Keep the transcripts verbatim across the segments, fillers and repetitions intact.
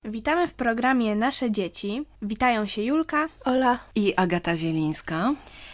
Witamy w programie Nasze Dzieci. Witają się Julka, Ola i Agata Zielińska.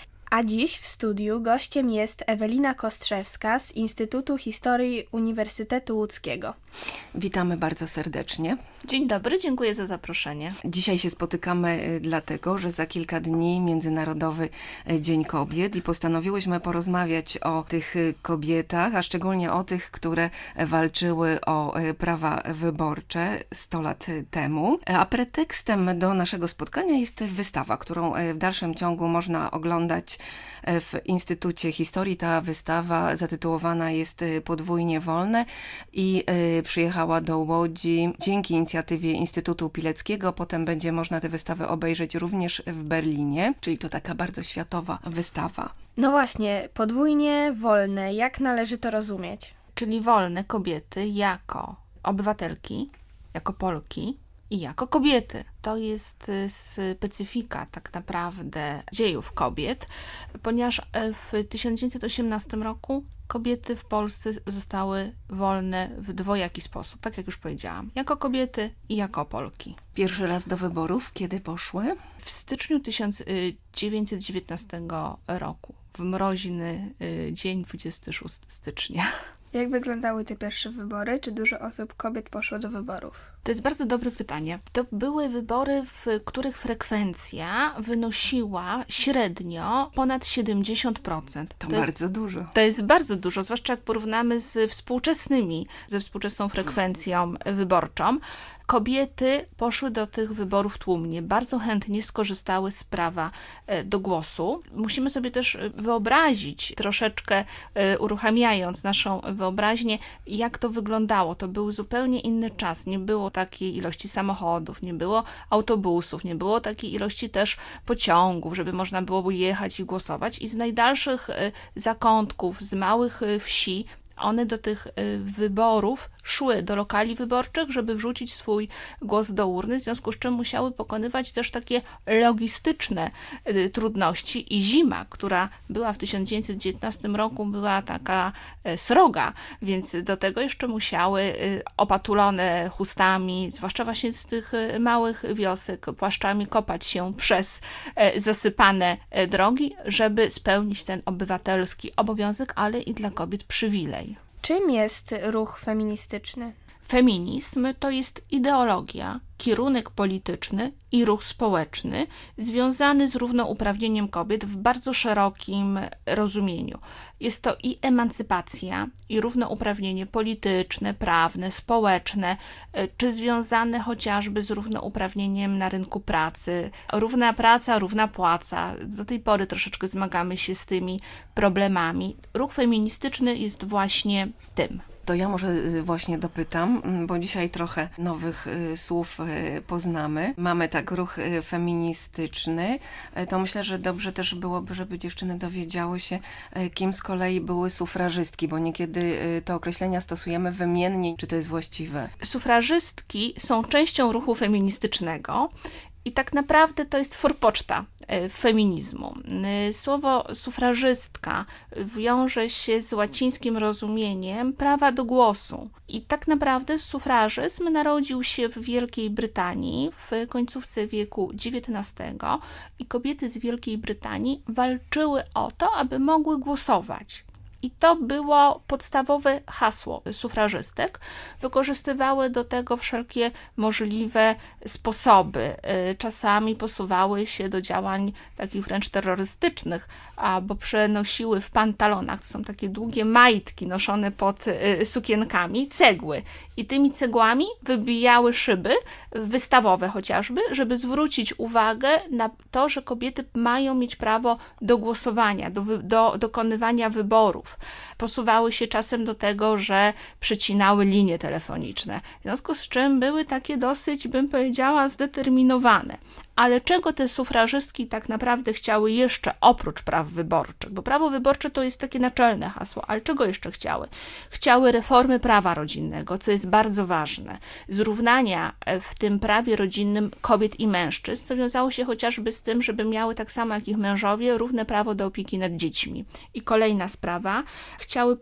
A dziś w studiu gościem jest Ewelina Kostrzewska z Instytutu Historii Uniwersytetu Łódzkiego. Witamy bardzo serdecznie. Dzień dobry, dziękuję za zaproszenie. Dzisiaj się spotykamy dlatego, że za kilka dni Międzynarodowy Dzień Kobiet i postanowiłyśmy porozmawiać o tych kobietach, a szczególnie o tych, które walczyły o prawa wyborcze sto lat temu. A pretekstem do naszego spotkania jest wystawa, którą w dalszym ciągu można oglądać w Instytucie Historii. Ta wystawa zatytułowana jest Podwójnie Wolne i przyjechała do Łodzi dzięki inicjatywie Instytutu Pileckiego. Potem będzie można tę wystawę obejrzeć również w Berlinie, czyli to taka bardzo światowa wystawa. No właśnie, podwójnie wolne, jak należy to rozumieć? Czyli wolne kobiety jako obywatelki, jako Polki i jako kobiety. To jest specyfika tak naprawdę dziejów kobiet, ponieważ w tysiąc dziewięćset osiemnastym roku kobiety w Polsce zostały wolne w dwojaki sposób, tak jak już powiedziałam, jako kobiety i jako Polki. Pierwszy raz do wyborów kiedy poszły? W styczniu tysiąc dziewięćset dziewiętnastego roku, w mroźny dzień dwudziestego szóstego stycznia. Jak wyglądały te pierwsze wybory? Czy dużo osób, kobiet poszło do wyborów? To jest bardzo dobre pytanie. To były wybory, w których frekwencja wynosiła średnio ponad siedemdziesiąt procent. To, to bardzo jest, dużo. To jest bardzo dużo, zwłaszcza jak porównamy z współczesnymi, ze współczesną frekwencją wyborczą. Kobiety poszły do tych wyborów tłumnie, bardzo chętnie skorzystały z prawa do głosu. Musimy sobie też wyobrazić, troszeczkę uruchamiając naszą wyobraźnię, jak to wyglądało. To był zupełnie inny czas, nie było takiej ilości samochodów, nie było autobusów, nie było takiej ilości też pociągów, żeby można było jechać i głosować. I z najdalszych zakątków, z małych wsi, one do tych wyborów szły do lokali wyborczych, żeby wrzucić swój głos do urny, w związku z czym musiały pokonywać też takie logistyczne trudności i zima, która była w tysiąc dziewięćset dziewiętnastym roku, była taka sroga, więc do tego jeszcze musiały opatulone chustami, zwłaszcza właśnie z tych małych wiosek, płaszczami kopać się przez zasypane drogi, żeby spełnić ten obywatelski obowiązek, ale i dla kobiet przywilej. Czym jest ruch feministyczny? Feminizm to jest ideologia, kierunek polityczny i ruch społeczny związany z równouprawnieniem kobiet w bardzo szerokim rozumieniu. Jest to i emancypacja, i równouprawnienie polityczne, prawne, społeczne, czy związane chociażby z równouprawnieniem na rynku pracy. Równa praca, równa płaca. Do tej pory troszeczkę zmagamy się z tymi problemami. Ruch feministyczny jest właśnie tym. To ja może właśnie dopytam, bo dzisiaj trochę nowych słów poznamy. Mamy tak ruch feministyczny. To myślę, że dobrze też byłoby, żeby dziewczyny dowiedziały się, kim z kolei były sufrażystki, bo niekiedy te określenia stosujemy wymiennie. Czy to jest właściwe? Sufrażystki są częścią ruchu feministycznego. I tak naprawdę to jest forpoczta feminizmu. Słowo sufrażystka wiąże się z łacińskim rozumieniem prawa do głosu. I tak naprawdę sufrażyzm narodził się w Wielkiej Brytanii w końcówce wieku dziewiętnastego i kobiety z Wielkiej Brytanii walczyły o to, aby mogły głosować. I to było podstawowe hasło sufrażystek. Wykorzystywały do tego wszelkie możliwe sposoby. Czasami posuwały się do działań takich wręcz terrorystycznych, albo przenosiły w pantalonach, to są takie długie majtki noszone pod sukienkami, cegły. I tymi cegłami wybijały szyby wystawowe chociażby, żeby zwrócić uwagę na to, że kobiety mają mieć prawo do głosowania, do, do dokonywania wyborów. Posuwały się czasem do tego, że przycinały linie telefoniczne, w związku z czym były takie dosyć, bym powiedziała, zdeterminowane. Ale czego te sufrażystki tak naprawdę chciały jeszcze oprócz praw wyborczych? Bo prawo wyborcze to jest takie naczelne hasło, ale czego jeszcze chciały? Chciały reformy prawa rodzinnego, co jest bardzo ważne. Zrównania w tym prawie rodzinnym kobiet i mężczyzn, co wiązało się chociażby z tym, żeby miały tak samo jak ich mężowie równe prawo do opieki nad dziećmi. I kolejna sprawa, chciały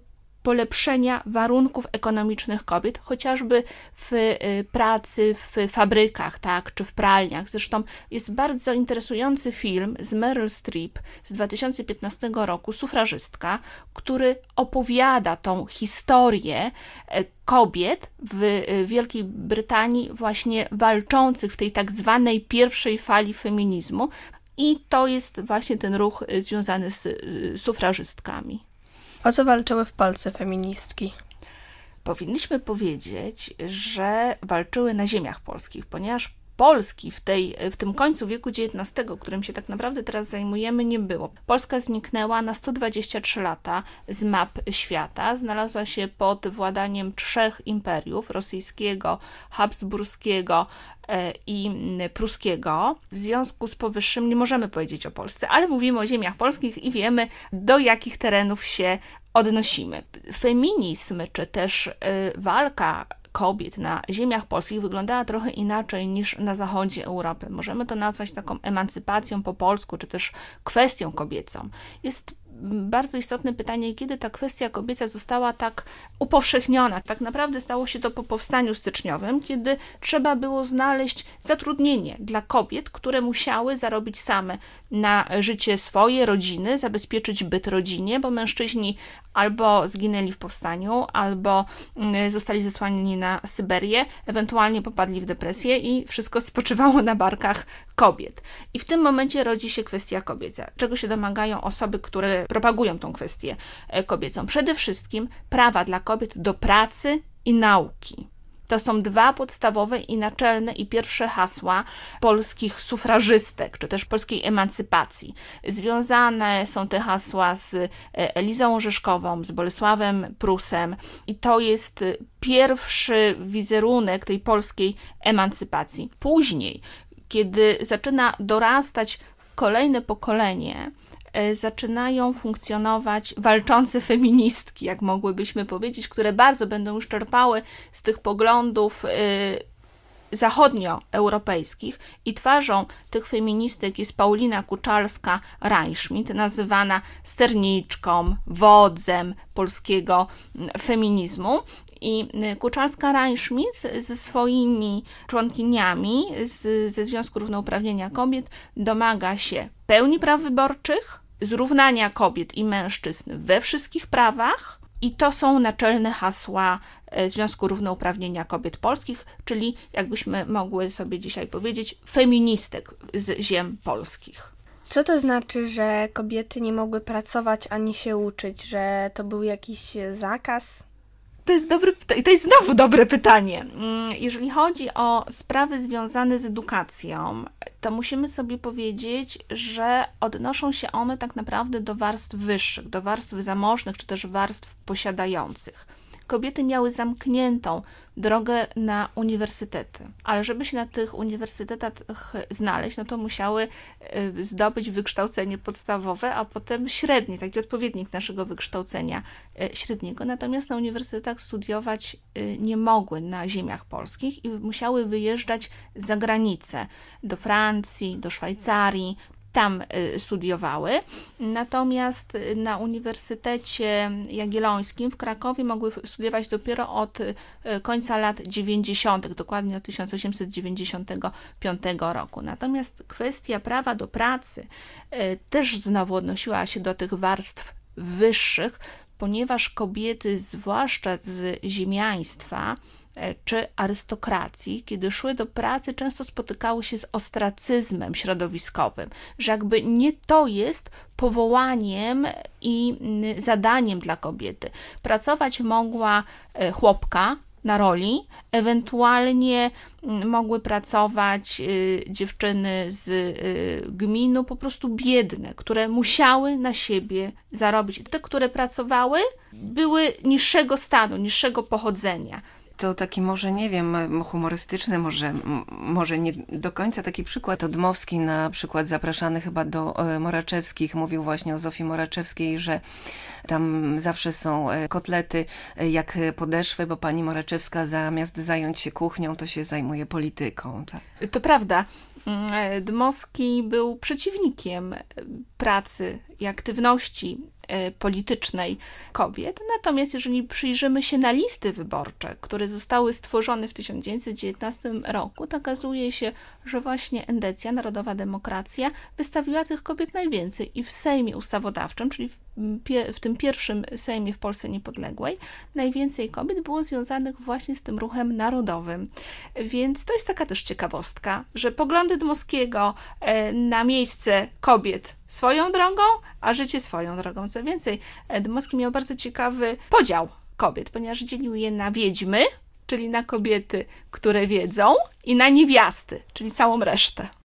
polepszenia warunków ekonomicznych kobiet, chociażby w pracy w fabrykach, tak, czy w pralniach. Zresztą jest bardzo interesujący film z Meryl Streep z dwa tysiące piętnastego roku, Sufrażystka, który opowiada tą historię kobiet w Wielkiej Brytanii właśnie walczących w tej tak zwanej pierwszej fali feminizmu i to jest właśnie ten ruch związany z sufrażystkami. O co walczyły w Polsce feministki? Powinniśmy powiedzieć, że walczyły na ziemiach polskich, ponieważ Polski w, tej, w tym końcu wieku dziewiętnastego, którym się tak naprawdę teraz zajmujemy, nie było. Polska zniknęła na sto dwadzieścia trzy lata z map świata. Znalazła się pod władaniem trzech imperiów, rosyjskiego, habsburskiego i pruskiego. W związku z powyższym nie możemy powiedzieć o Polsce, ale mówimy o ziemiach polskich i wiemy, do jakich terenów się odnosimy. Feminizm, czy też walka kobiet na ziemiach polskich wyglądała trochę inaczej niż na zachodzie Europy. Możemy to nazwać taką emancypacją po polsku, czy też kwestią kobiecą. Jest bardzo istotne pytanie, kiedy ta kwestia kobieca została tak upowszechniona. Tak naprawdę stało się to po powstaniu styczniowym, kiedy trzeba było znaleźć zatrudnienie dla kobiet, które musiały zarobić same na życie swoje, rodziny, zabezpieczyć byt rodzinie, bo mężczyźni albo zginęli w powstaniu, albo zostali zesłani na Syberię, ewentualnie popadli w depresję i wszystko spoczywało na barkach kobiet. I w tym momencie rodzi się kwestia kobieca. Czego się domagają osoby, które propagują tą kwestię kobiecą? Przede wszystkim prawa dla kobiet do pracy i nauki. To są dwa podstawowe i naczelne i pierwsze hasła polskich sufrażystek, czy też polskiej emancypacji. Związane są te hasła z Elizą Orzeszkową, z Bolesławem Prusem i to jest pierwszy wizerunek tej polskiej emancypacji. Później, kiedy zaczyna dorastać kolejne pokolenie, zaczynają funkcjonować walczące feministki, jak mogłybyśmy powiedzieć, które bardzo będą już czerpały z tych poglądów y, zachodnioeuropejskich i twarzą tych feministek jest Paulina Kuczalska-Rajszmit, nazywana sterniczką, wodzem polskiego feminizmu. I Kuczalska-Rajszmit ze swoimi członkiniami z, ze Związku Równouprawnienia Kobiet domaga się pełni praw wyborczych, zrównania kobiet i mężczyzn we wszystkich prawach i to są naczelne hasła Związku Równouprawnienia Kobiet Polskich, czyli jakbyśmy mogły sobie dzisiaj powiedzieć feministek z ziem polskich. Co to znaczy, że kobiety nie mogły pracować ani się uczyć, że to był jakiś zakaz? To jest, dobre, to jest znowu dobre pytanie. Jeżeli chodzi o sprawy związane z edukacją, to musimy sobie powiedzieć, że odnoszą się one tak naprawdę do warstw wyższych, do warstw zamożnych, czy też warstw posiadających. Kobiety miały zamkniętą drogę na uniwersytety, ale żeby się na tych uniwersytetach znaleźć, no to musiały zdobyć wykształcenie podstawowe, a potem średnie, taki odpowiednik naszego wykształcenia średniego. Natomiast na uniwersytetach studiować nie mogły na ziemiach polskich i musiały wyjeżdżać za granicę, do Francji, do Szwajcarii, tam studiowały, natomiast na Uniwersytecie Jagiellońskim w Krakowie mogły studiować dopiero od końca lat dziewięćdziesiątych, dokładnie od tysiąc osiemset dziewięćdziesiątego piątego roku. Natomiast kwestia prawa do pracy też znowu odnosiła się do tych warstw wyższych, ponieważ kobiety, zwłaszcza z ziemiaństwa, czy arystokracji, kiedy szły do pracy, często spotykały się z ostracyzmem środowiskowym, że jakby nie to jest powołaniem i zadaniem dla kobiety. Pracować mogła chłopka na roli, ewentualnie mogły pracować y, dziewczyny z y, gminu, po prostu biedne, które musiały na siebie zarobić. Te, które pracowały, były niższego stanu, niższego pochodzenia. To taki może, nie wiem, humorystyczny, może, może nie do końca taki przykład. Dmowski na przykład zapraszany chyba do Moraczewskich mówił właśnie o Zofii Moraczewskiej, że tam zawsze są kotlety jak podeszwy, bo pani Moraczewska zamiast zająć się kuchnią, to się zajmuje polityką. Tak? To prawda. Dmowski był przeciwnikiem pracy i aktywności politycznej kobiet. Natomiast jeżeli przyjrzymy się na listy wyborcze, które zostały stworzone w tysiąc dziewięćset dziewiętnastym roku, to okazuje się, że właśnie Endecja, Narodowa Demokracja, wystawiła tych kobiet najwięcej i w Sejmie Ustawodawczym, czyli w, pie, w tym pierwszym Sejmie w Polsce Niepodległej, najwięcej kobiet było związanych właśnie z tym ruchem narodowym. Więc to jest taka też ciekawostka, że poglądy Dmowskiego na miejsce kobiet swoją drogą, a życie swoją drogą. Co więcej, Dmowski miał bardzo ciekawy podział kobiet, ponieważ dzielił je na wiedźmy, czyli na kobiety, które wiedzą, i na niewiasty, czyli całą resztę.